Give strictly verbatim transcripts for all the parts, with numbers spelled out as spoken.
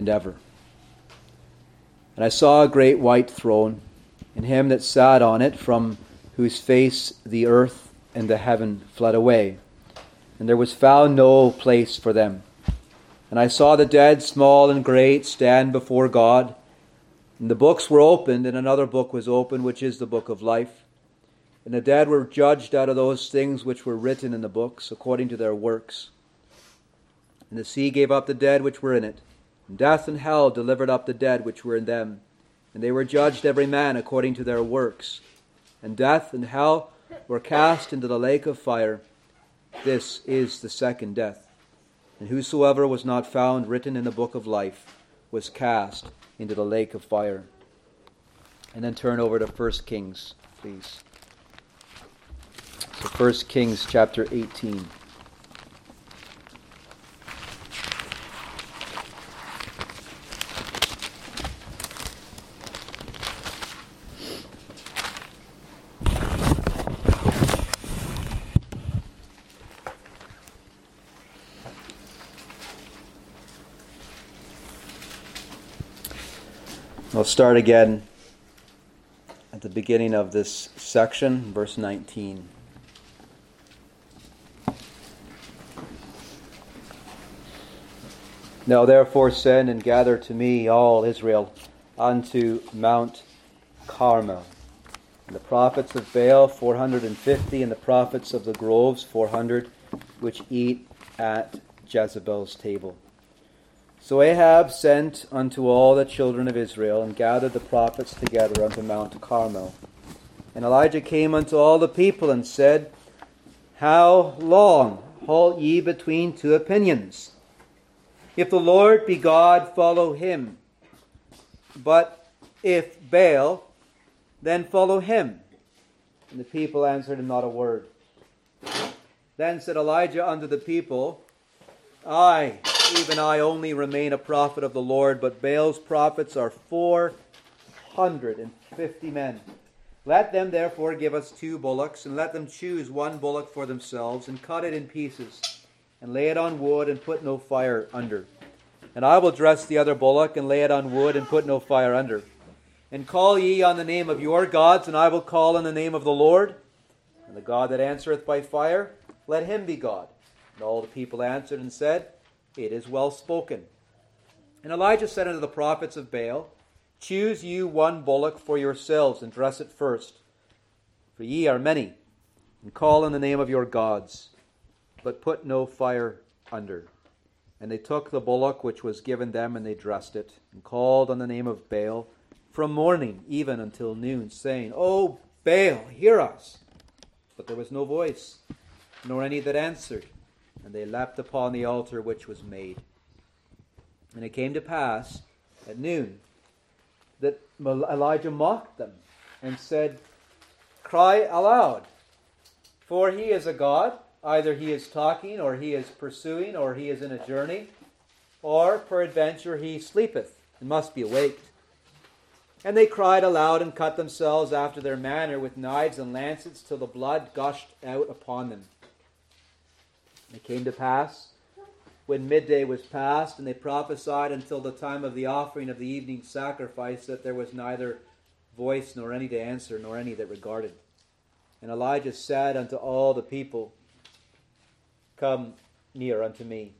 and ever. And I saw a great white throne, and him that sat on it, from whose face the earth and the heaven fled away, and there was found no place for them. And I saw the dead, small and great, stand before God, and the books were opened, and another book was opened, which is the book of life. And the dead were judged out of those things which were written in the books, according to their works. And the sea gave up the dead which were in it, and death and hell delivered up the dead which were in them. And they were judged every man according to their works. And death and hell were cast into the lake of fire. This is the second death. And whosoever was not found written in the book of life was cast into the lake of fire. And then turn over to First Kings, please. So First Kings chapter eighteen. I'll start again at the beginning of this section, verse nineteen. Now therefore send and gather to me all Israel unto Mount Carmel. And the prophets of Baal four hundred and fifty, and the prophets of the groves four hundred, which eat at Jezebel's table. So Ahab sent unto all the children of Israel, and gathered the prophets together unto Mount Carmel. And Elijah came unto all the people, and said, How long halt ye between two opinions? If the Lord be God, follow him. But if Baal, then follow him. And the people answered him not a word. Then said Elijah unto the people, I, even I only remain a prophet of the Lord, but Baal's prophets are four hundred and fifty men. Let them therefore give us two bullocks, and let them choose one bullock for themselves, and cut it in pieces, and lay it on wood, and put no fire under. And I will dress the other bullock, and lay it on wood, and put no fire under. And call ye on the name of your gods, and I will call on the name of the Lord. And the God that answereth by fire, let him be God. And all the people answered and said, It is well spoken. And Elijah said unto the prophets of Baal, Choose you one bullock for yourselves, and dress it first. For ye are many, and call on the name of your gods, but put no fire under. And they took the bullock which was given them, and they dressed it, and called on the name of Baal from morning even until noon, saying, O Baal, hear us. But there was no voice, nor any that answered. And they leapt upon the altar which was made. And it came to pass at noon that Elijah mocked them, and said, Cry aloud, for he is a god. Either he is talking, or he is pursuing, or he is in a journey, or peradventure he sleepeth, and must be awaked. And they cried aloud, and cut themselves after their manner with knives and lancets, till the blood gushed out upon them. And it came to pass, when midday was past, and they prophesied until the time of the offering of the evening sacrifice, that there was neither voice nor any to answer, nor any that regarded. And Elijah said unto all the people, Come near unto me.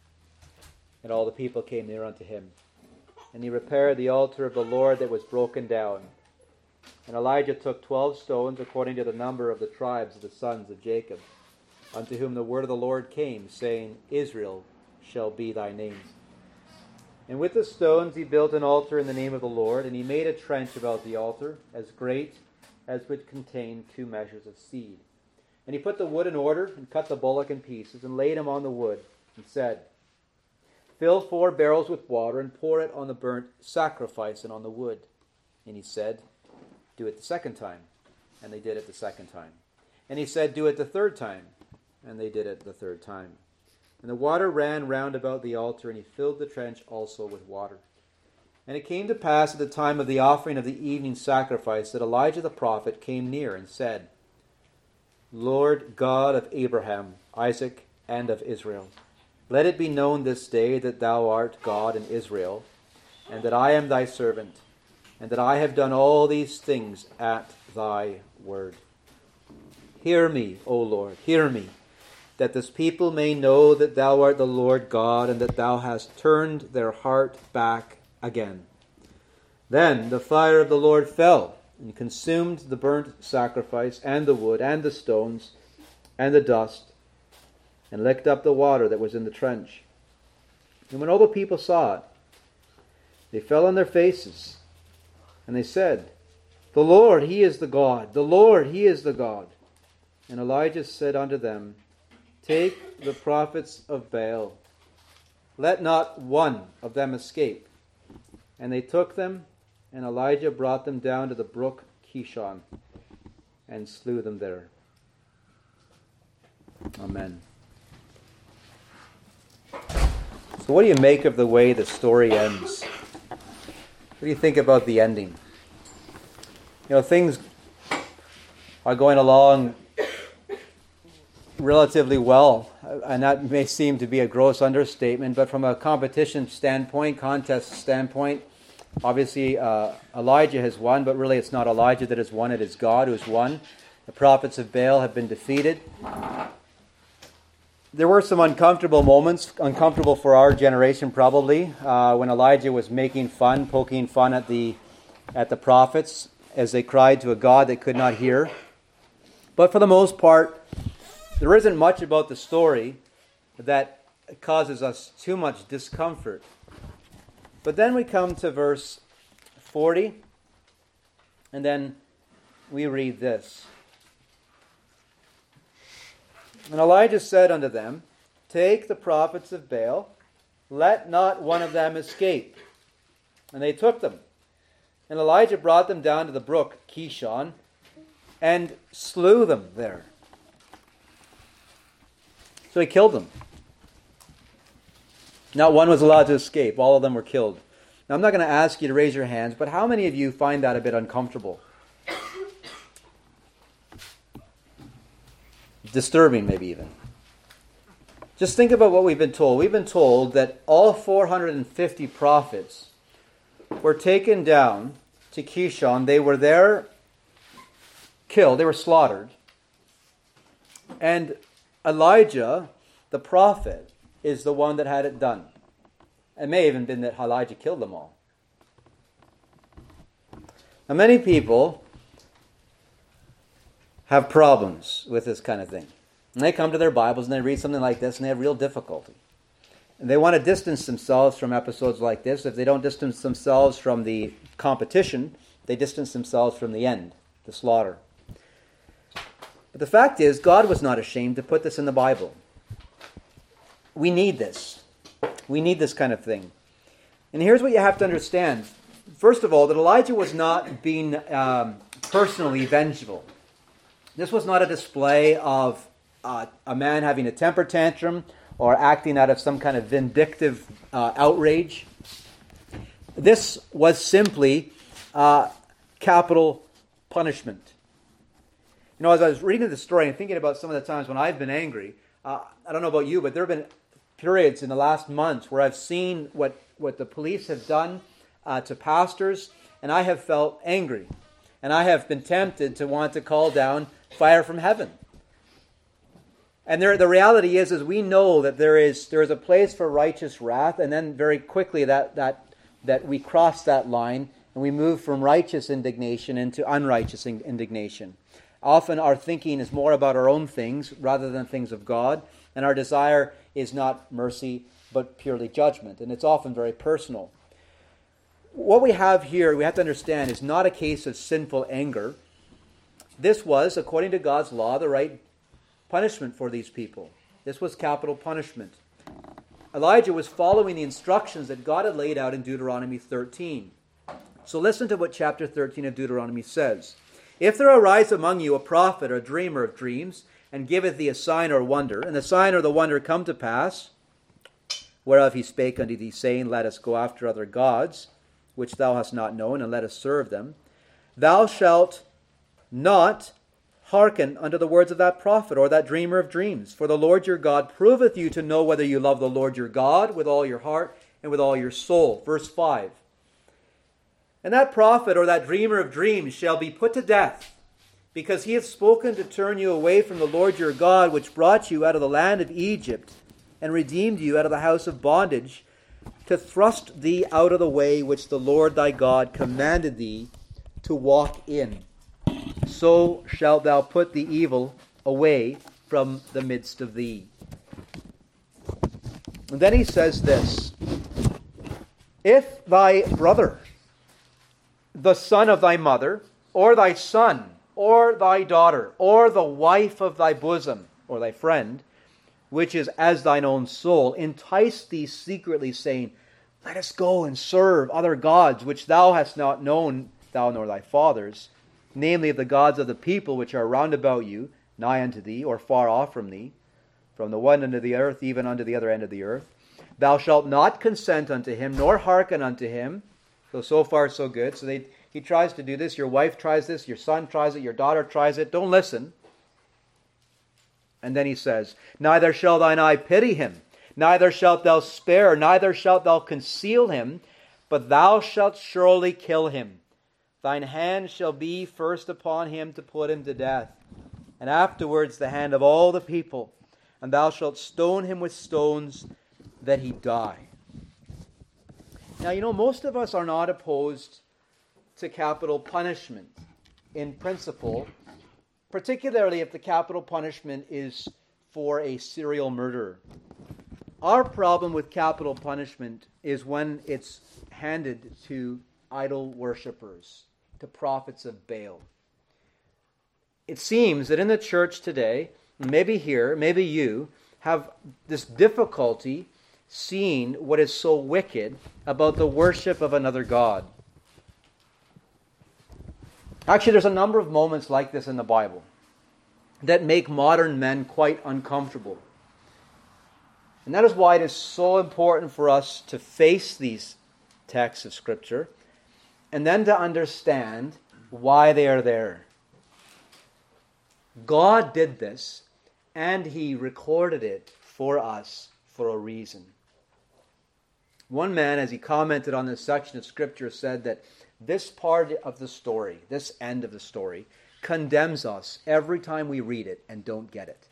And all the people came near unto him. And he repaired the altar of the Lord that was broken down. And Elijah took twelve stones, according to the number of the tribes of the sons of Jacob, unto whom the word of the Lord came, saying, Israel shall be thy name. And with the stones he built an altar in the name of the Lord, and he made a trench about the altar, as great as would contain two measures of seed. And he put the wood in order, and cut the bullock in pieces, and laid him on the wood, and said, Fill four barrels with water, and pour it on the burnt sacrifice and on the wood. And he said, Do it the second time. And they did it the second time. And he said, Do it the third time. And they did it the third time. And the water ran round about the altar, and he filled the trench also with water. And it came to pass at the time of the offering of the evening sacrifice that Elijah the prophet came near and said, Lord God of Abraham, Isaac, and of Israel, let it be known this day that thou art God in Israel, and that I am thy servant, and that I have done all these things at thy word. Hear me, O Lord, hear me, that this people may know that thou art the Lord God, and that thou hast turned their heart back again. Then the fire of the Lord fell, and consumed the burnt sacrifice, and the wood, and the stones, and the dust, and licked up the water that was in the trench. And when all the people saw it, they fell on their faces, and they said, The Lord, he is the God. The Lord, he is the God. And Elijah said unto them, Take the prophets of Baal. Let not one of them escape. And they took them, and Elijah brought them down to the brook Kishon, and slew them there. Amen. So what do you make of the way the story ends? What do you think about the ending? You know, things are going along relatively well, and that may seem to be a gross understatement, but from a competition standpoint, contest standpoint, obviously uh, Elijah has won, but really it's not Elijah that has won, it is God who has won. The prophets of Baal have been defeated. There were some uncomfortable moments, uncomfortable for our generation probably, uh, when Elijah was making fun, poking fun at the at the prophets as they cried to a God they could not hear. But for the most part, there isn't much about the story that causes us too much discomfort. But then we come to verse forty, and then we read this. And Elijah said unto them, Take the prophets of Baal, let not one of them escape. And they took them. And Elijah brought them down to the brook Kishon, and slew them there. So he killed them. Not one was allowed to escape. All of them were killed. Now, I'm not going to ask you to raise your hands, but how many of you find that a bit uncomfortable? Disturbing, maybe even. Just think about what we've been told. We've been told that all four hundred fifty prophets were taken down to Kishon. They were there killed. They were slaughtered. And Elijah, the prophet, is the one that had it done. It may have even been that Elijah killed them all. Now, many people have problems with this kind of thing. And they come to their Bibles and they read something like this and they have real difficulty. And they want to distance themselves from episodes like this. If they don't distance themselves from the competition, they distance themselves from the end, the slaughter. But the fact is, God was not ashamed to put this in the Bible. We need this. We need this kind of thing. And here's what you have to understand. First of all, that Elijah was not being um, personally vengeful. This was not a display of uh, a man having a temper tantrum or acting out of some kind of vindictive uh, outrage. This was simply uh, capital punishment. You know, as I was reading the story and thinking about some of the times when I've been angry, uh, I don't know about you, but there have been periods in the last months where I've seen what, what the police have done uh, to pastors, and I have felt angry. And I have been tempted to want to call down fire from heaven. And there, the reality is, is we know that there is there is a place for righteous wrath, and then very quickly that that that we cross that line and we move from righteous indignation into unrighteous indignation. Often our thinking is more about our own things rather than things of God, and our desire is not mercy but purely judgment, and it's often very personal. What we have here, we have to understand, is not a case of sinful anger. This was, according to God's law, the right punishment for these people. This was capital punishment. Elijah was following the instructions that God had laid out in Deuteronomy thirteen. So listen to what chapter thirteen of Deuteronomy says. If there arise among you a prophet or a dreamer of dreams, and giveth thee a sign or wonder, and the sign or the wonder come to pass, whereof he spake unto thee, saying, Let us go after other gods, which thou hast not known, and let us serve them, thou shalt not hearken unto the words of that prophet or that dreamer of dreams. For the Lord your God proveth you to know whether you love the Lord your God with all your heart and with all your soul. Verse five. And that prophet or that dreamer of dreams shall be put to death, because he hath spoken to turn you away from the Lord your God, which brought you out of the land of Egypt, and redeemed you out of the house of bondage, to thrust thee out of the way which the Lord thy God commanded thee to walk in. So shalt thou put the evil away from the midst of thee. And then he says this, if thy brother, the son of thy mother, or thy son, or thy daughter, or the wife of thy bosom, or thy friend, which is as thine own soul, entice thee secretly, saying, let us go and serve other gods, which thou hast not known, thou nor thy fathers, namely of the gods of the people which are round about you, nigh unto thee, or far off from thee, from the one end of the earth, even unto the other end of the earth. Thou shalt not consent unto him, nor hearken unto him. So, so far, so good. So they, he tries to do this. Your wife tries this. Your son tries it. Your daughter tries it. Don't listen. And then he says, neither shall thine eye pity him, neither shalt thou spare, neither shalt thou conceal him, but thou shalt surely kill him. Thine hand shall be first upon him to put him to death, and afterwards the hand of all the people, and thou shalt stone him with stones, that he die. Now, you know, most of us are not opposed to capital punishment in principle, particularly if the capital punishment is for a serial murderer. Our problem with capital punishment is when it's handed to idol worshippers, to prophets of Baal. It seems that in the church today, maybe here, maybe you, have this difficulty seeing what is so wicked about the worship of another god. Actually, there's a number of moments like this in the Bible that make modern men quite uncomfortable. And that is why it is so important for us to face these texts of Scripture and then to understand why they are there. God did this, and He recorded it for us for a reason. One man, as he commented on this section of Scripture, said that this part of the story, this end of the story, condemns us every time we read it and don't get it.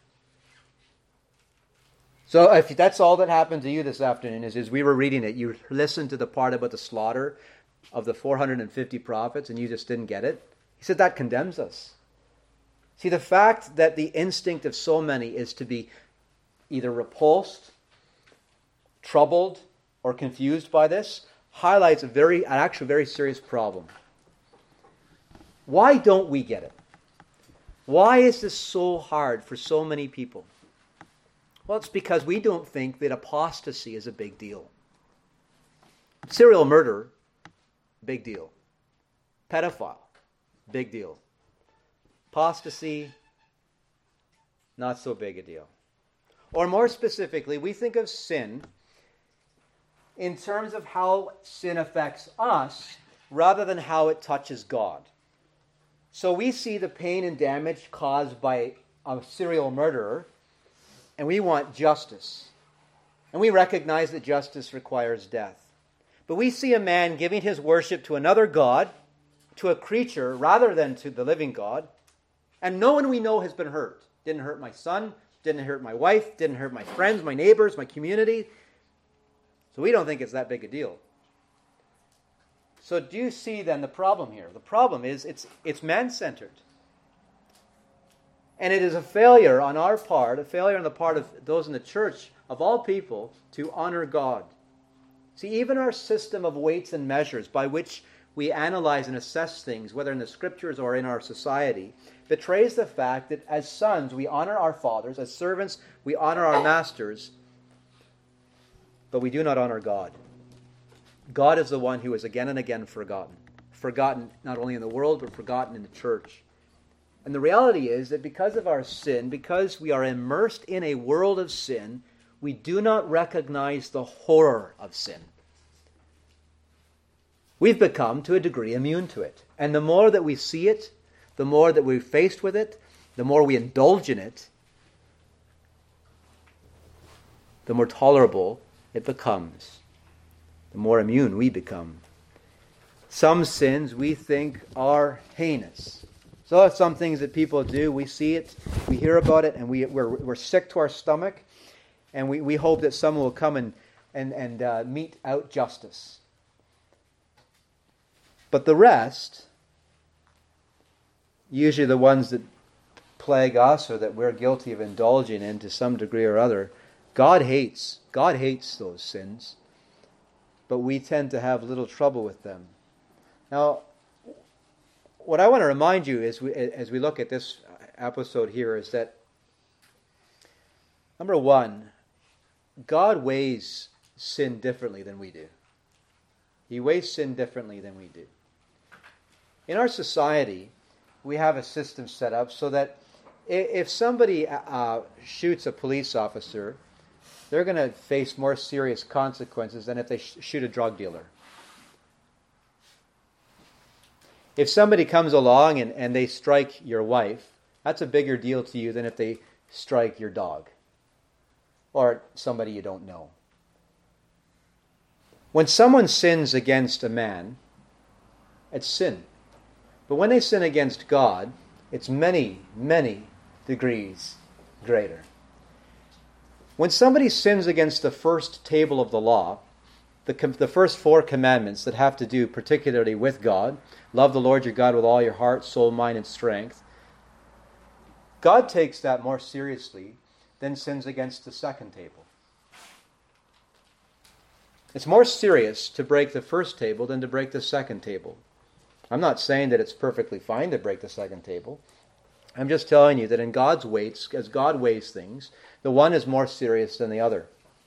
So if that's all that happened to you this afternoon, is, is we were reading it, you listened to the part about the slaughter of the four hundred fifty prophets and you just didn't get it, he said that condemns us. See, the fact that the instinct of so many is to be either repulsed, troubled, or confused by this highlights a very, an actual very serious problem. Why don't we get it? Why is this so hard for so many people? Well, it's because we don't think that apostasy is a big deal. Serial murder, big deal. Pedophile, big deal. Apostasy, not so big a deal. Or more specifically, we think of sin in terms of how sin affects us rather than how it touches God. So we see the pain and damage caused by a serial murderer, and we want justice. And we recognize that justice requires death. But we see a man giving his worship to another god, to a creature, rather than to the living God, and no one we know has been hurt. Didn't hurt my son, didn't hurt my wife, didn't hurt my friends, my neighbors, my community. So we don't think it's that big a deal. So do you see then the problem here? The problem is it's it's man-centered. And it is a failure on our part, a failure on the part of those in the church, of all people, to honor God. See, even our system of weights and measures by which we analyze and assess things, whether in the Scriptures or in our society, betrays the fact that as sons we honor our fathers, as servants we honor our masters, but we do not honor God. God is the one who is again and again forgotten. Forgotten not only in the world, but forgotten in the church. And the reality is that because of our sin, because we are immersed in a world of sin, we do not recognize the horror of sin. We've become, to a degree, immune to it. And the more that we see it, the more that we're faced with it, the more we indulge in it, the more tolerable it becomes, the more immune we become. Some sins we think are heinous. So some things that people do, we see it, we hear about it, and we, we're, we're sick to our stomach, and we, we hope that someone will come and, and, and uh, mete out justice. But the rest, usually the ones that plague us or that we're guilty of indulging in to some degree or other, God hates. God hates those sins. But we tend to have little trouble with them. Now, what I want to remind you as we, as we look at this episode here is that, number one, God weighs sin differently than we do. He weighs sin differently than we do. In our society, we have a system set up so that if somebody uh, shoots a police officer, they're going to face more serious consequences than if they sh- shoot a drug dealer. If somebody comes along and, and they strike your wife, that's a bigger deal to you than if they strike your dog or somebody you don't know. When someone sins against a man, it's sin. But when they sin against God, it's many, many degrees greater. When somebody sins against the first table of the law, the, the first four commandments that have to do particularly with God, love the Lord your God with all your heart, soul, mind, and strength, God takes that more seriously than sins against the second table. It's more serious to break the first table than to break the second table. I'm not saying that it's perfectly fine to break the second table. I'm just telling you that in God's weights, as God weighs things, the one is more serious than the other.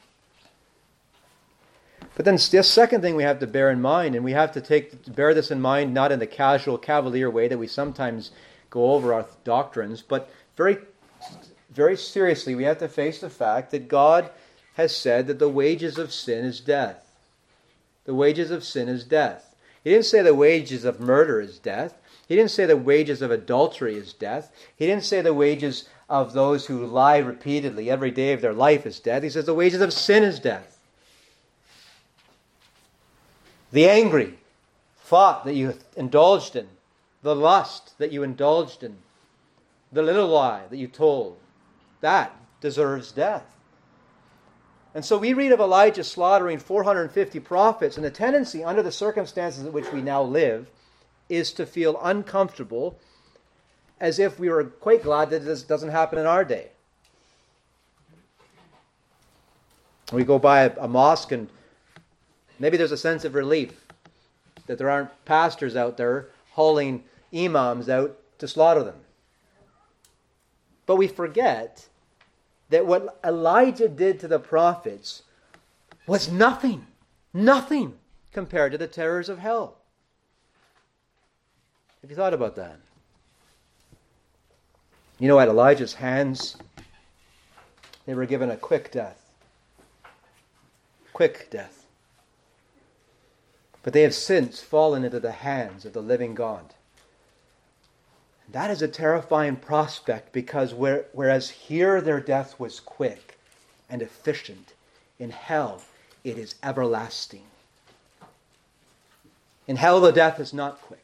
But then the second thing we have to bear in mind, and we have to take bear this in mind not in the casual, cavalier way that we sometimes go over our doctrines, but very, very seriously we have to face the fact that God has said that the wages of sin is death. The wages of sin is death. He didn't say the wages of murder is death. He didn't say the wages of adultery is death. He didn't say the wages of those who lie repeatedly every day of their life is death. He says the wages of sin is death. The angry thought that you indulged in, the lust that you indulged in, the little lie that you told, that deserves death. And so we read of Elijah slaughtering four hundred fifty prophets, and the tendency under the circumstances in which we now live is to feel uncomfortable, as if we were quite glad that this doesn't happen in our day. We go by a, a mosque and maybe there's a sense of relief that there aren't pastors out there hauling imams out to slaughter them. But we forget that what Elijah did to the prophets was nothing, nothing compared to the terrors of hell. Have you thought about that? You know, at Elijah's hands, they were given a quick death. Quick death. But they have since fallen into the hands of the living God. That is a terrifying prospect, because where, whereas here their death was quick and efficient, in hell it is everlasting. In hell the death is not quick.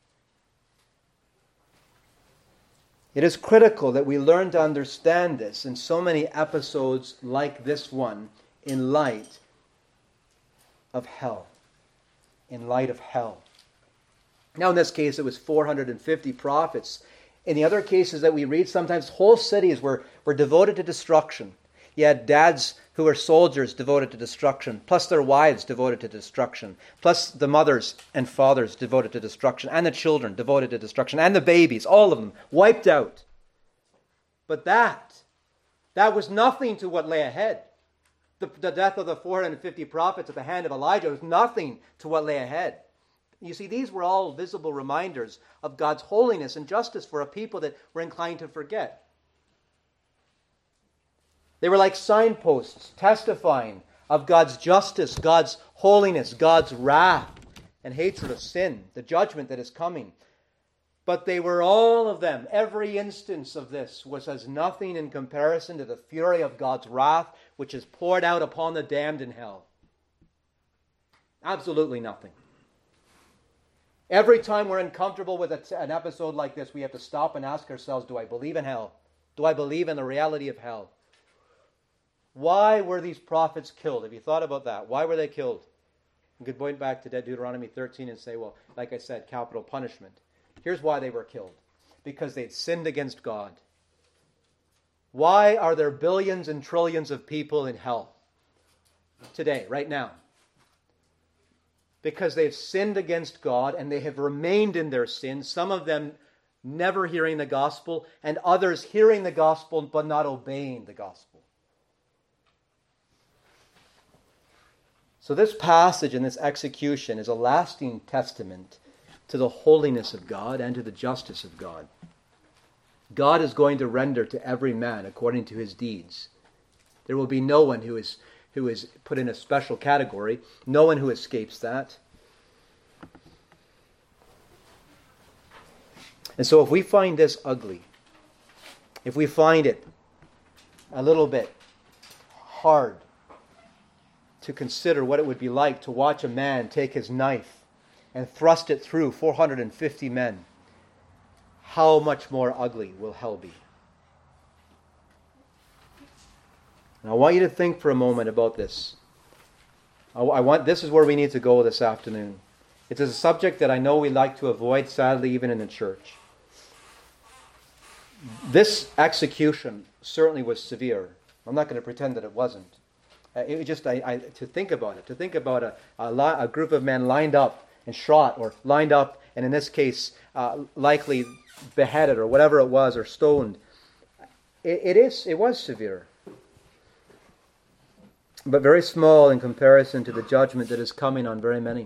It is critical that we learn to understand this in so many episodes like this one in light of hell. In light of hell. Now in this case it was four hundred fifty prophets. In the other cases that we read, sometimes whole cities were, were devoted to destruction. You had dads who were soldiers devoted to destruction, plus their wives devoted to destruction, plus the mothers and fathers devoted to destruction, and the children devoted to destruction, and the babies, all of them wiped out. But that, that was nothing to what lay ahead. The, the death of the four hundred fifty prophets at the hand of Elijah was nothing to what lay ahead. You see, these were all visible reminders of God's holiness and justice for a people that were inclined to forget. They were like signposts testifying of God's justice, God's holiness, God's wrath and hatred of sin, the judgment that is coming. But they were all of them, every instance of this was as nothing in comparison to the fury of God's wrath, which is poured out upon the damned in hell. Absolutely nothing. Every time we're uncomfortable with a, an episode like this, we have to stop and ask ourselves, do I believe in hell? Do I believe in the reality of hell? Why were these prophets killed? Have you thought about that? Why were they killed? You could point back to Deuteronomy thirteen and say, well, like I said, capital punishment. Here's why they were killed. Because they'd sinned against God. Why are there billions and trillions of people in hell today, right now? Because they've sinned against God and they have remained in their sin, some of them never hearing the gospel, and others hearing the gospel but not obeying the gospel. So this passage and this execution is a lasting testament to the holiness of God and to the justice of God. God is going to render to every man according to his deeds. There will be no one who is who is put in a special category, no one who escapes that. And so if we find this ugly, if we find it a little bit hard to consider what it would be like to watch a man take his knife and thrust it through four hundred fifty men, how much more ugly will hell be? And I want you to think for a moment about this. I, I want this is where we need to go this afternoon. It's a subject that I know we like to avoid, sadly, even in the church. This execution certainly was severe. I'm not going to pretend that it wasn't. Uh, it just I, I, to think about it, to think about a, a, li- a group of men lined up and shot, or lined up, and in this case, uh, likely beheaded, or whatever it was, or stoned. It, it is. It was severe, but very small in comparison to the judgment that is coming on very many.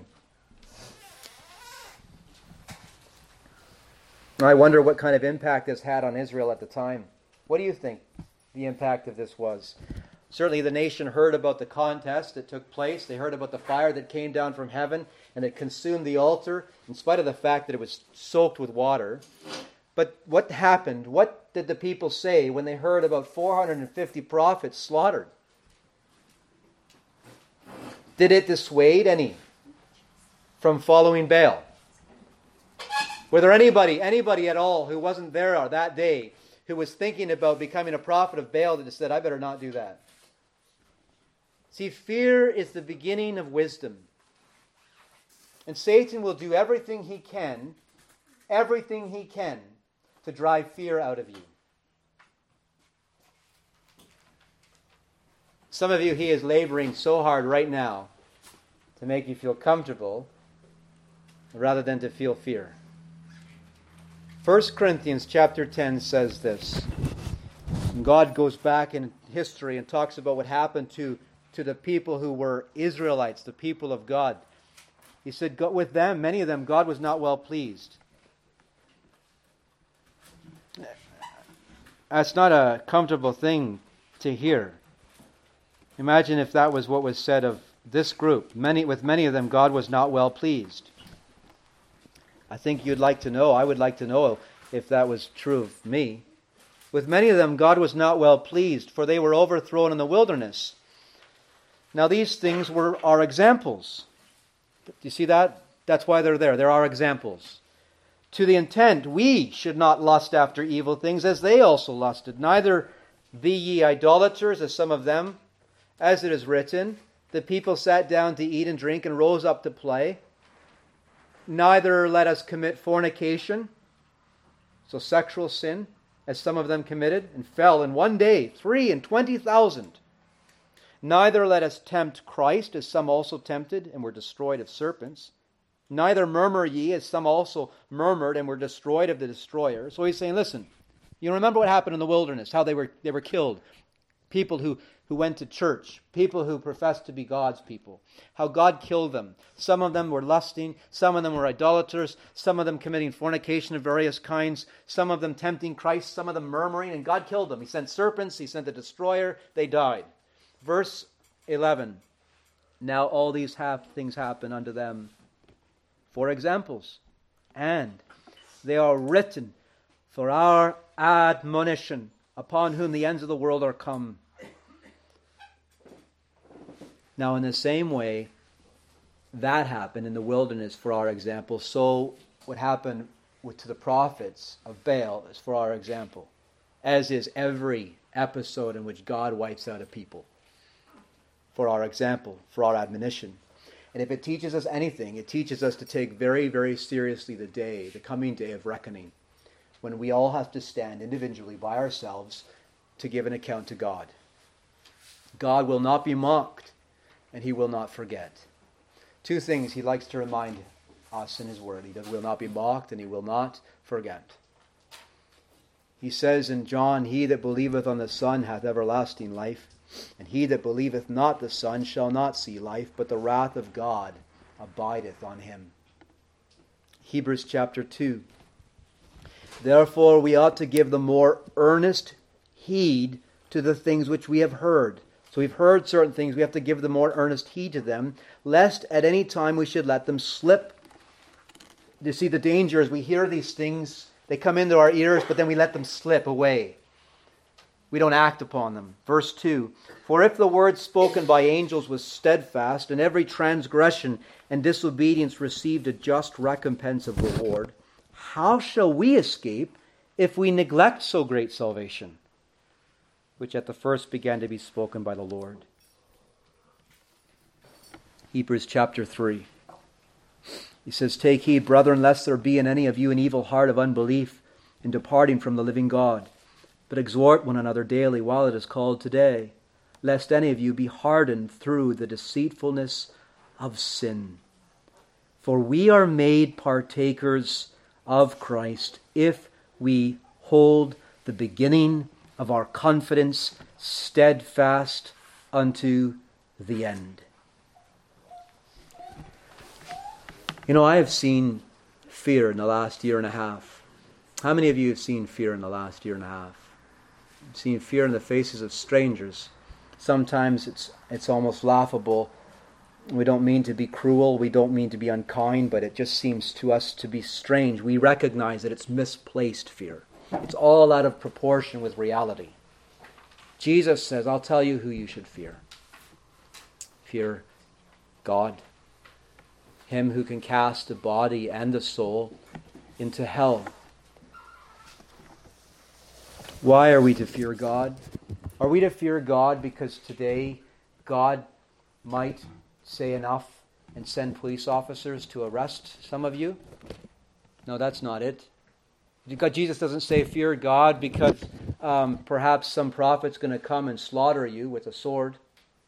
I wonder what kind of impact this had on Israel at the time. What do you think the impact of this was? Certainly the nation heard about the contest that took place. They heard about the fire that came down from heaven and it consumed the altar, in spite of the fact that it was soaked with water. But what happened? What did the people say when they heard about four hundred fifty prophets slaughtered? Did it dissuade any from following Baal? Were there anybody, anybody at all who wasn't there that day who was thinking about becoming a prophet of Baal that said, I better not do that? See, fear is the beginning of wisdom. And Satan will do everything he can, everything he can, to drive fear out of you. Some of you, he is laboring so hard right now to make you feel comfortable rather than to feel fear. First Corinthians chapter ten says this. And God goes back in history and talks about what happened to, to the people who were Israelites, the people of God. He said, with them, many of them, God was not well pleased. That's not a comfortable thing to hear. Imagine if that was what was said of this group. Many, with many of them, God was not well pleased. I think you'd like to know, I would like to know if that was true of me. With many of them, God was not well pleased, for they were overthrown in the wilderness. Now these things were our examples. Do you see that? That's why they're there. There are examples. To the intent we should not lust after evil things as they also lusted. Neither be ye idolaters as some of them, as it is written, the people sat down to eat and drink and rose up to play. Neither let us commit fornication, so sexual sin, as some of them committed, and fell in one day three and twenty thousand. Neither let us tempt Christ, as some also tempted, and were destroyed of serpents. Neither murmur ye, as some also murmured, and were destroyed of the destroyer. So he's saying, listen, you remember what happened in the wilderness, how they were they were killed. People who, who went to church, people who professed to be God's people, how God killed them. Some of them were lusting, some of them were idolaters, some of them committing fornication of various kinds, some of them tempting Christ, some of them murmuring, and God killed them. He sent serpents, he sent the destroyer, they died. Verse eleven, now all these have, things happen unto them for examples, and they are written for our admonition, upon whom the ends of the world are come. Now in the same way, that happened in the wilderness for our example, so what happened with, to the prophets of Baal is for our example, as is every episode in which God wipes out a people for our example, for our admonition. And if it teaches us anything, it teaches us to take very, very seriously the day, the coming day of reckoning, when we all have to stand individually by ourselves to give an account to God. God will not be mocked, and he will not forget. Two things he likes to remind us in his word. He will not be mocked, and he will not forget. He says in John, "He that believeth on the Son hath everlasting life, and he that believeth not the Son shall not see life, but the wrath of God abideth on him." Hebrews chapter two. "Therefore we ought to give the more earnest heed to the things which we have heard." So we've heard certain things, we have to give the more earnest heed to them, lest at any time we should let them slip. You see, the danger is we hear these things, they come into our ears, but then we let them slip away. We don't act upon them. Verse two, "For if the word spoken by angels was steadfast, and every transgression and disobedience received a just recompense of reward, how shall we escape if we neglect so great salvation, which at the first began to be spoken by the Lord?" Hebrews chapter three. He says, "Take heed, brethren, lest there be in any of you an evil heart of unbelief in departing from the living God. But exhort one another daily while it is called today, lest any of you be hardened through the deceitfulness of sin. For we are made partakers of Christ if we hold the beginning of our confidence steadfast unto the end." You know, I have seen fear in the last year and a half. How many of you have seen fear in the last year and a half? You've seen fear in the faces of strangers. Sometimes it's it's almost laughable. We don't mean to be cruel, we don't mean to be unkind, but it just seems to us to be strange. We recognize that it's misplaced fear. It's all out of proportion with reality. Jesus says, "I'll tell you who you should fear. Fear God, him who can cast the body and the soul into hell." Why are we to fear God? Are we to fear God because today God might say enough and send police officers to arrest some of you? No, that's not it. God, Jesus doesn't say fear God because um, perhaps some prophet's going to come and slaughter you with a sword.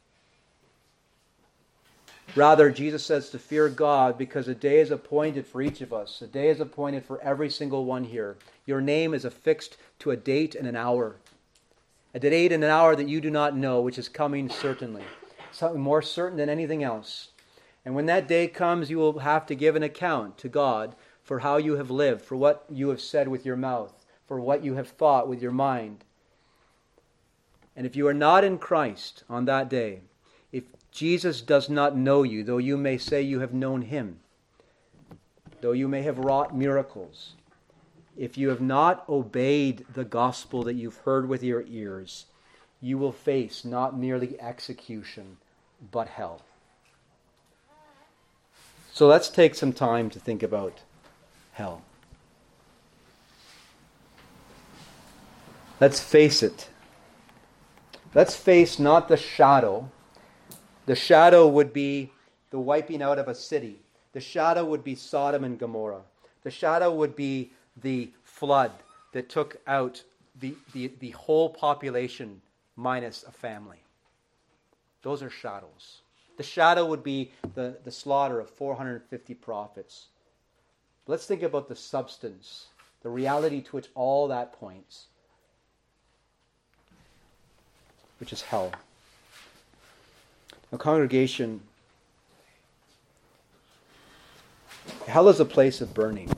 Rather, Jesus says to fear God because a day is appointed for each of us. A day is appointed for every single one here. Your name is affixed to a date and an hour. A date and an hour that you do not know, which is coming certainly. Something more certain than anything else. And when that day comes, you will have to give an account to God for how you have lived, for what you have said with your mouth, for what you have thought with your mind. And if you are not in Christ on that day, if Jesus does not know you, though you may say you have known him, though you may have wrought miracles, if you have not obeyed the gospel that you've heard with your ears, you will face not merely execution, but hell. So let's take some time to think about hell. Let's face it. Let's face not the shadow. The shadow would be the wiping out of a city. The shadow would be Sodom and Gomorrah. The shadow would be the flood that took out the, the, the whole population minus a family. Those are shadows. The shadow would be the, the slaughter of four hundred fifty prophets. Let's think about the substance, the reality to which all that points, which is hell. Now, congregation, hell is a place of burning.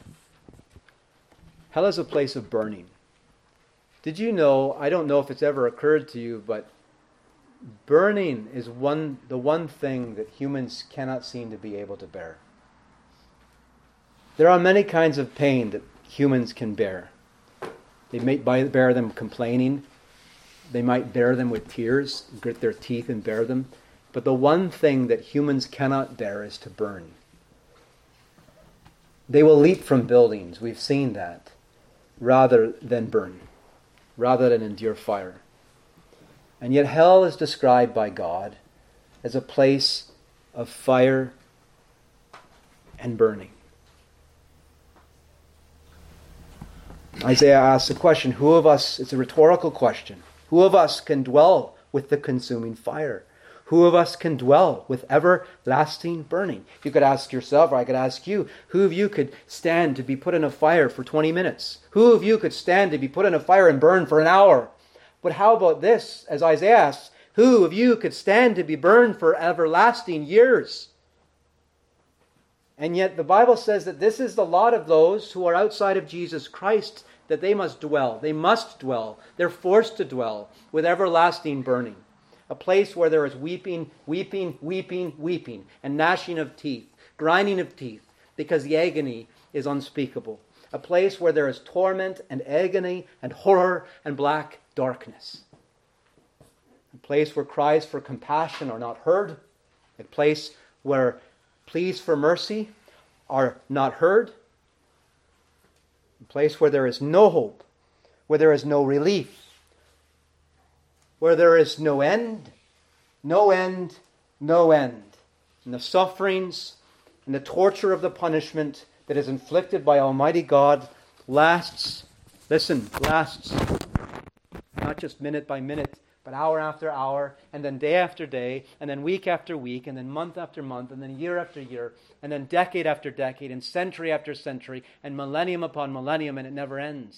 Hell is a place of burning. Did you know, I don't know if it's ever occurred to you, but burning is one the one thing that humans cannot seem to be able to bear. There are many kinds of pain that humans can bear. They may bear them complaining. They might bear them with tears, grit their teeth and bear them. But the one thing that humans cannot bear is to burn. They will leap from buildings, we've seen that, rather than burn, rather than endure fire. And yet hell is described by God as a place of fire and burning. Isaiah asks the question, who of us, it's a rhetorical question, who of us can dwell with the consuming fire? Who of us can dwell with everlasting burning? You could ask yourself, or I could ask you, who of you could stand to be put in a fire for twenty minutes? Who of you could stand to be put in a fire and burn for an hour? But how about this, as Isaiah asks, who of you could stand to be burned for everlasting years? And yet the Bible says that this is the lot of those who are outside of Jesus Christ, that they must dwell. They must dwell. They're forced to dwell with everlasting burning. A place where there is weeping, weeping, weeping, weeping, and gnashing of teeth, grinding of teeth, because the agony is unspeakable. A place where there is torment and agony and horror and black darkness. A place where cries for compassion are not heard. A place where pleas for mercy are not heard. A place where there is no hope, where there is no relief, where there is no end, no end, no end. And the sufferings and the torture of the punishment that is inflicted by Almighty God lasts, listen, lasts not just minute by minute, but hour after hour, and then day after day, and then week after week, and then month after month, and then year after year, and then decade after decade, and century after century, and millennium upon millennium, and it never ends.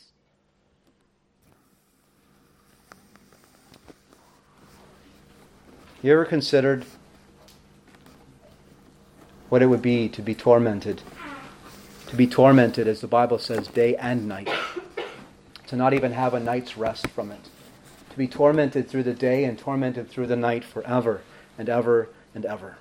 You ever considered what it would be to be tormented? To be tormented, as the Bible says, day and night. To not even have a night's rest from it. To be tormented through the day and tormented through the night forever and ever and ever.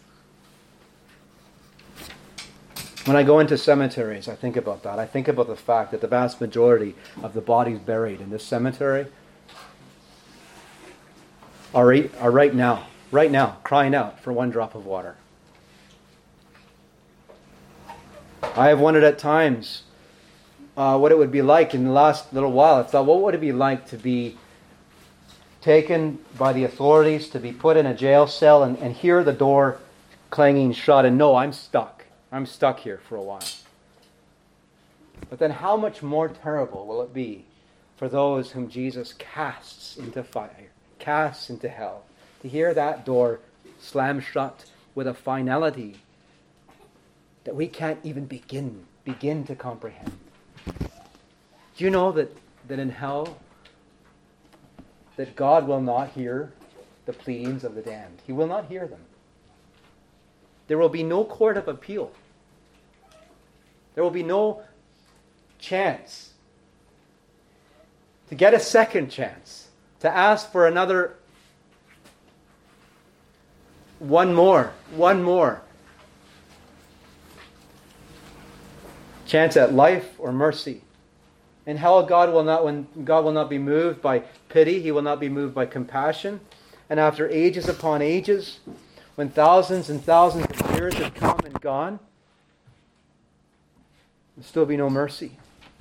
When I go into cemeteries, I think about that. I think about the fact that the vast majority of the bodies buried in this cemetery are right, are right now, right now, crying out for one drop of water. I have wondered at times uh, what it would be like in the last little while. I thought, what would it be like to be taken by the authorities, to be put in a jail cell and, and hear the door clanging shut and know I'm stuck. I'm stuck here for a while. But then how much more terrible will it be for those whom Jesus casts into fire, casts into hell, to hear that door slam shut with a finality that we can't even begin begin to comprehend. Do you know that, that in hell, that God will not hear the pleadings of the damned? He will not hear them. There will be no court of appeal. There will be no chance to get a second chance, to ask for another one more, one more chance at life or mercy. In hell, God will not, when God will not be moved by pity, He will not be moved by compassion. And after ages upon ages, when thousands and thousands of years have come and gone, there will still be no mercy.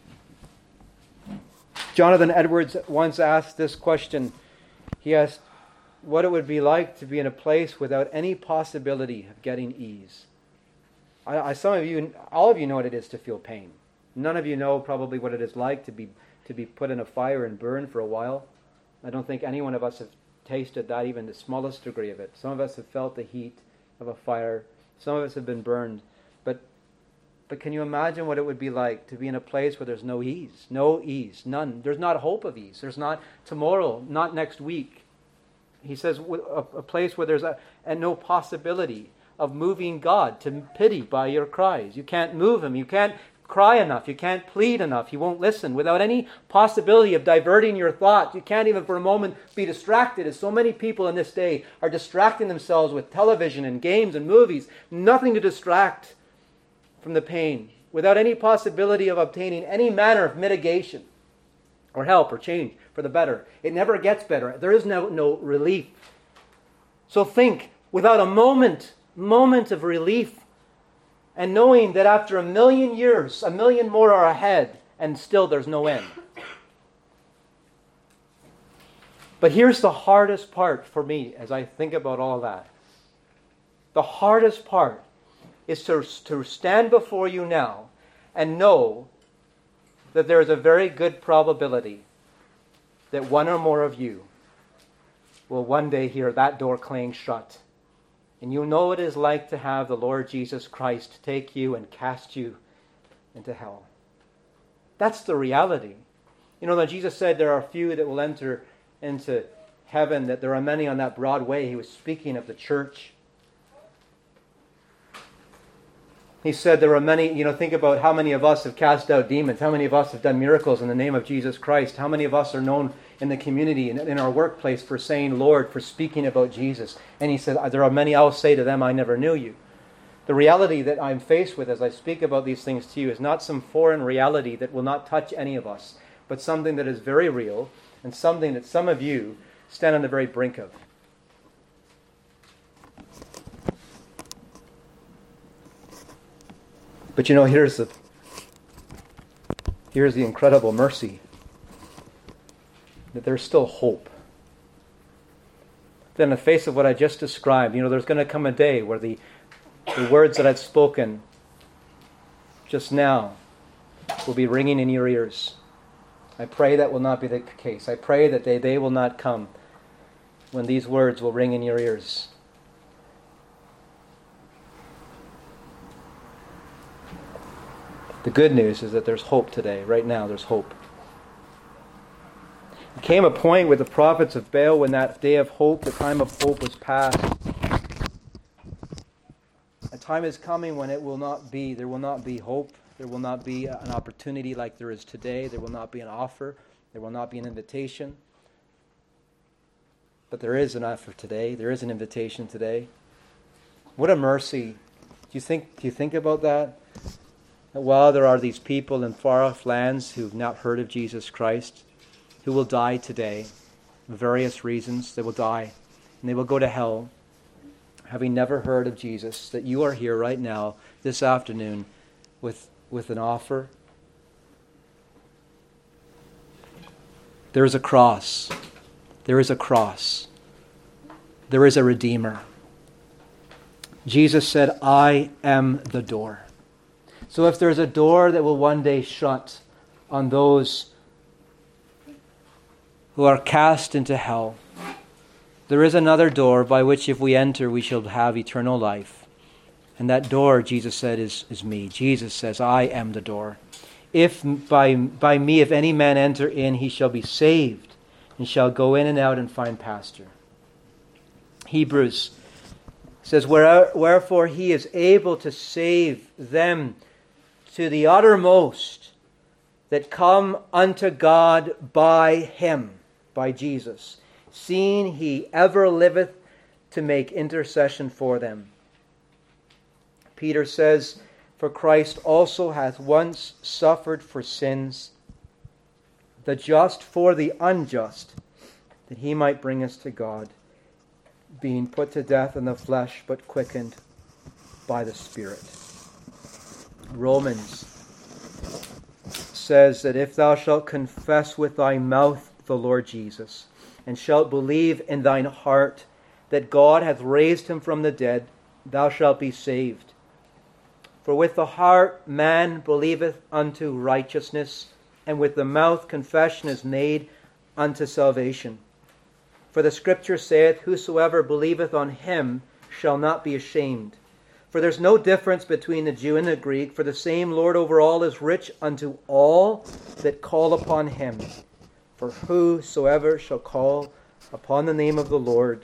Jonathan Edwards once asked this question. He asked what it would be like to be in a place without any possibility of getting ease. I, I, some of you, all of you know what it is to feel pain. None of you know probably what it is like to be to be put in a fire and burned for a while. I don't think any one of us have tasted that, even the smallest degree of it. Some of us have felt the heat of a fire. Some of us have been burned. But but can you imagine what it would be like to be in a place where there's no ease? No ease. None. There's not hope of ease. There's not tomorrow, not next week. He says a, a place where there's a, and no possibility of moving God to pity by your cries. You can't move Him. You can't cry enough. You can't plead enough. He won't listen. Without any possibility of diverting your thoughts, you can't even for a moment be distracted, as so many people in this day are distracting themselves with television and games and movies. Nothing to distract from the pain. Without any possibility of obtaining any manner of mitigation or help or change for the better. It never gets better. There is no, no relief. So think, without a moment, moment of relief, and knowing that after a million years, a million more are ahead, and still there's no end. But here's the hardest part for me as I think about all that. The hardest part is to, to stand before you now and know that there is a very good probability that one or more of you will one day hear that door clang shut. And you know what it is like to have the Lord Jesus Christ take you and cast you into hell. That's the reality. You know, that Jesus said there are few that will enter into heaven, that there are many on that broad way. He was speaking of the church. He said there are many, you know, think about how many of us have cast out demons, how many of us have done miracles in the name of Jesus Christ, how many of us are known in the community and in our workplace for saying Lord, for speaking about Jesus. And he said, there are many, I'll say to them, I never knew you. The reality that I'm faced with as I speak about these things to you is not some foreign reality that will not touch any of us, but something that is very real and something that some of you stand on the very brink of. But you know, here's the here's the incredible mercy, that there's still hope. That in the face of what I just described, you know, there's going to come a day where the, the words that I've spoken just now will be ringing in your ears. I pray that will not be the case. I pray that they, they will not come when these words will ring in your ears. The good news is that there's hope today. Right now, there's hope. There came a point with the prophets of Baal when that day of hope, the time of hope was past. A time is coming when it will not be, there will not be hope. There will not be an opportunity like there is today. There will not be an offer. There will not be an invitation. But there is an offer today. There is an invitation today. What a mercy. Do you think, do you think about that? That while there are these people in far-off lands who have not heard of Jesus Christ, who will die today, for various reasons, they will die, and they will go to hell, having never heard of Jesus, that you are here right now, this afternoon, with, with an offer. There is a cross. There is a cross. There is a Redeemer. Jesus said, I am the door. So if there's a door that will one day shut on those who are cast into hell, there is another door by which if we enter we shall have eternal life. And that door, Jesus said, is, is me. Jesus says, I am the door. If by, by me, if any man enter in, he shall be saved and shall go in and out and find pasture. Hebrews says, wherefore he is able to save them to the uttermost that come unto God by him, by Jesus, seeing he ever liveth to make intercession for them. Peter says, for Christ also hath once suffered for sins, the just for the unjust, that he might bring us to God, being put to death in the flesh, but quickened by the Spirit. Romans says that if thou shalt confess with thy mouth the Lord Jesus, and shalt believe in thine heart that God hath raised him from the dead, thou shalt be saved. For with the heart man believeth unto righteousness, and with the mouth confession is made unto salvation. For the Scripture saith, whosoever believeth on him shall not be ashamed. For there's no difference between the Jew and the Greek, for the same Lord over all is rich unto all that call upon him. For whosoever shall call upon the name of the Lord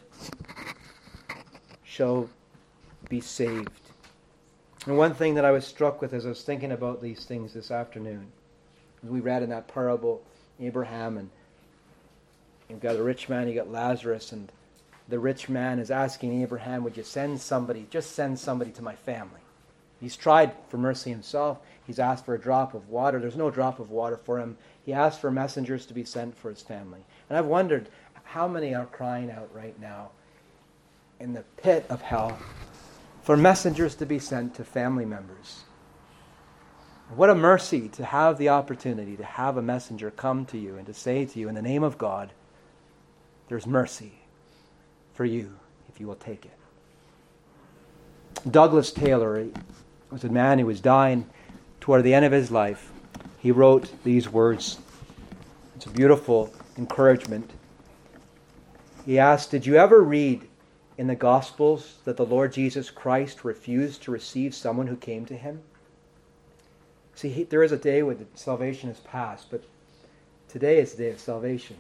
shall be saved. And one thing that I was struck with as I was thinking about these things this afternoon, we read in that parable, Abraham, and you've got a rich man, you got Lazarus, and the rich man is asking Abraham, would you send somebody, just send somebody to my family. He's tried for mercy himself. He's asked for a drop of water. There's no drop of water for him. He asked for messengers to be sent for his family. And I've wondered how many are crying out right now in the pit of hell for messengers to be sent to family members. What a mercy to have the opportunity to have a messenger come to you and to say to you, in the name of God, there's mercy for you if you will take it. Douglas Taylor was a man who was dying toward the end of his life. He wrote these words. It's a beautiful encouragement. He asked, did you ever read in the Gospels that the Lord Jesus Christ refused to receive someone who came to him? See, he, there is a day when salvation is past, but today is the day of salvation.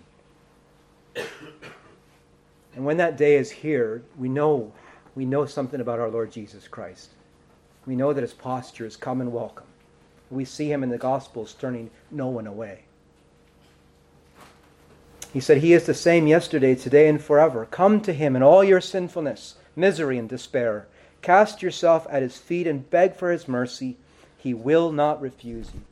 And when that day is here, we know we know something about our Lord Jesus Christ. We know that his posture is come and welcome. We see him in the Gospels turning no one away. He said, he is the same yesterday, today, and forever. Come to him in all your sinfulness, misery, and despair. Cast yourself at his feet and beg for his mercy. He will not refuse you.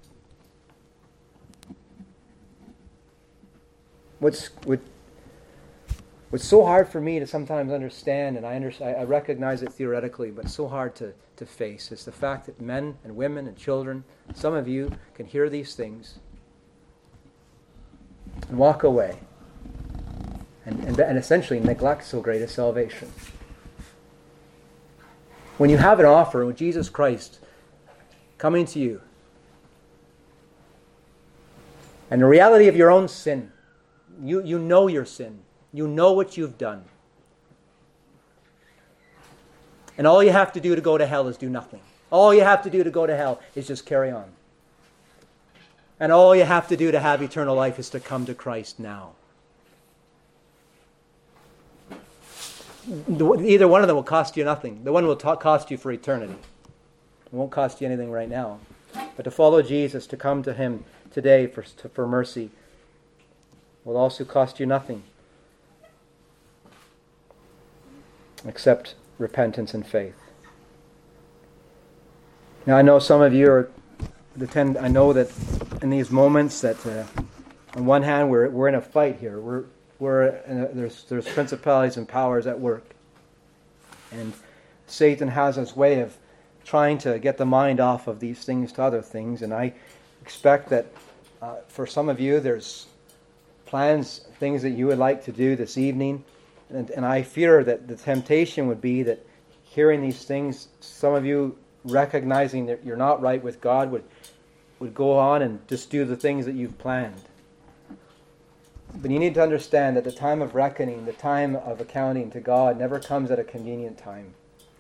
What's what, what's so hard for me to sometimes understand, and I understand, I recognize it theoretically, but so hard to, to face, is the fact that men and women and children, some of you can hear these things and walk away and, and, and essentially neglect so great a salvation. When you have an offer with Jesus Christ coming to you, and the reality of your own sin, you, you know your sin, you know what you've done, and all you have to do to go to hell is do nothing. All you have to do to go to hell is just carry on. And all you have to do to have eternal life is to come to Christ now. Either one of them will cost you nothing. The one will ta- cost you for eternity. It won't cost you anything right now. But to follow Jesus, to come to him today for, to, for mercy, will also cost you nothing except repentance and faith. Now I know some of you are the tend. I know that in these moments that, uh, on one hand, we're we're in a fight here. We're we're in a, there's there's principalities and powers at work, and Satan has his way of trying to get the mind off of these things to other things. And I expect that uh, for some of you, there's plans, things that you would like to do this evening, and and I fear that the temptation would be that hearing these things, some of you recognizing that you're not right with God would would go on and just do the things that you've planned. But you need to understand that the time of reckoning, the time of accounting to God, never comes at a convenient time.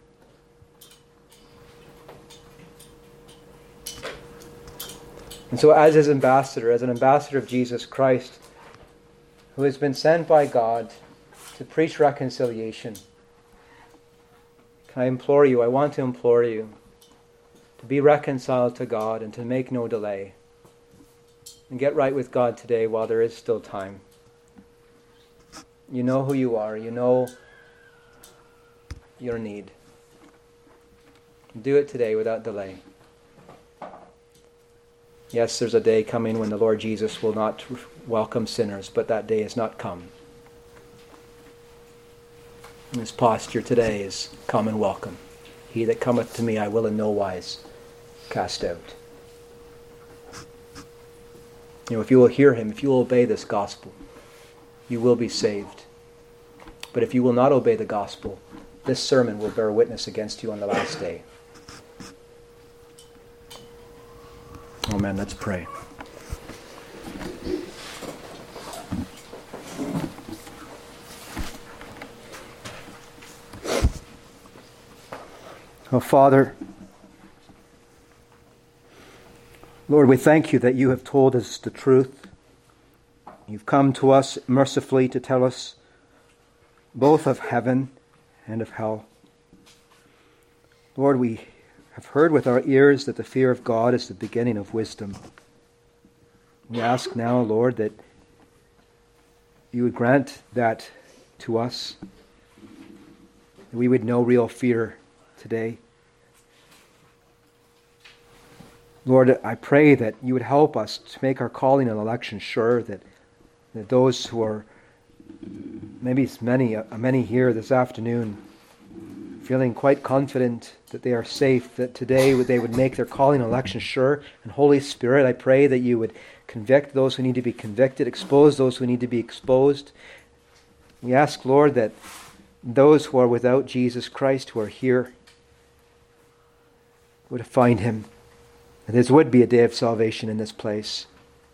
And so as his ambassador, as an ambassador of Jesus Christ, who has been sent by God to preach reconciliation, can I implore you, I want to implore you, to be reconciled to God and to make no delay. And get right with God today while there is still time. You know who you are. You know your need. Do it today without delay. Yes, there's a day coming when the Lord Jesus will not welcome sinners, but that day has not come. And his posture today is, come and welcome. He that cometh to me I will in no wise cast out. You know, if you will hear him, if you will obey this gospel, you will be saved. But if you will not obey the gospel, this sermon will bear witness against you on the last day. Amen. Let's pray. Oh, Father, Lord, we thank you that you have told us the truth. You've come to us mercifully to tell us both of heaven and of hell. Lord, we have heard with our ears that the fear of God is the beginning of wisdom. We ask now, Lord, that you would grant that to us, that we would know real fear today. Lord, I pray that you would help us to make our calling and election sure, that, that those who are, maybe it's many, uh, many here this afternoon, feeling quite confident that they are safe, that today they would make their calling and election sure. And Holy Spirit, I pray that you would convict those who need to be convicted, expose those who need to be exposed. We ask, Lord, that those who are without Jesus Christ, who are here, would find him. And this would be a day of salvation in this place.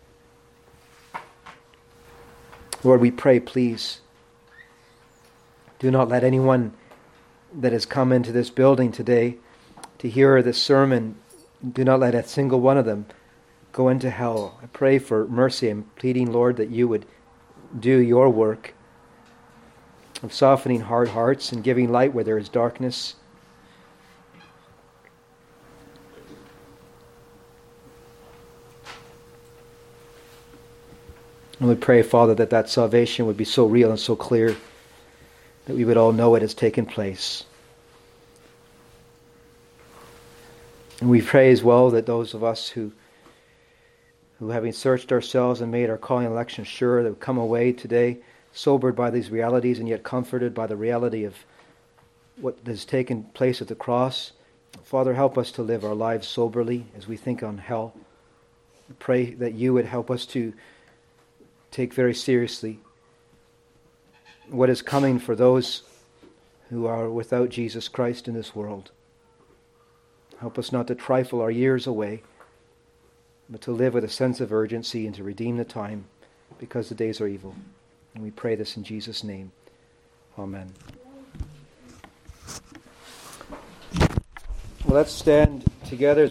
Lord, we pray, please, do not let anyone that has come into this building today to hear this sermon, do not let a single one of them go into hell. I pray for mercy. I'm pleading, Lord, that you would do your work of softening hard hearts and giving light where there is darkness. And we pray, Father, that that salvation would be so real and so clear that we would all know it has taken place. And we pray as well that those of us who, who having searched ourselves and made our calling and election sure, that would come away today sobered by these realities and yet comforted by the reality of what has taken place at the cross. Father, help us to live our lives soberly as we think on hell. We pray that you would help us to take very seriously what is coming for those who are without Jesus Christ in this world. Help us not to trifle our years away, but to live with a sense of urgency and to redeem the time, because the days are evil. And we pray this in Jesus' name. Amen. Well, let's stand together.